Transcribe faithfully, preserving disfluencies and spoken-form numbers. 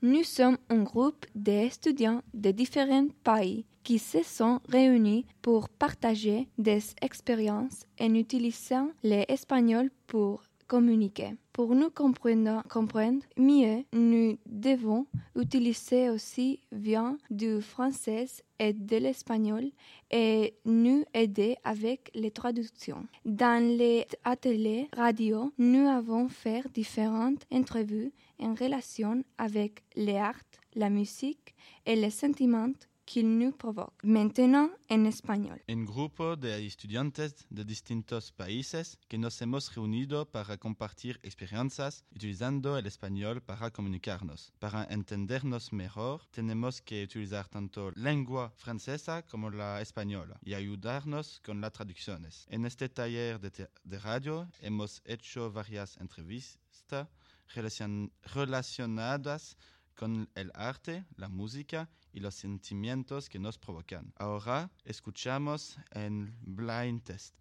Nous sommes un groupe d'étudiants de différents pays qui se sont réunis pour partager des expériences en utilisant l'espagnol pour communiquer. Pour nous comprendre, comprendre mieux, nous devons utiliser aussi bien du français et de l'espagnol et nous aider avec les traductions. Dans les ateliers radio, nous avons fait différentes entrevues en relation avec les arts, la musique et les sentiments qu'il nous provoque. Maintenant en español. Un grupo de estudiantes de distintos países que nos hemos reunido para compartir experiencias utilizando el español para comunicarnos. Para entendernos mejor, tenemos que utilizar tanto la lengua francesa como la española y ayudarnos con las traducciones. En este taller de, te- de radio hemos hecho varias entrevistas relacion- relacionadas con el arte, la música y los sentimientos que nos provocan. Ahora escuchamos el blind test.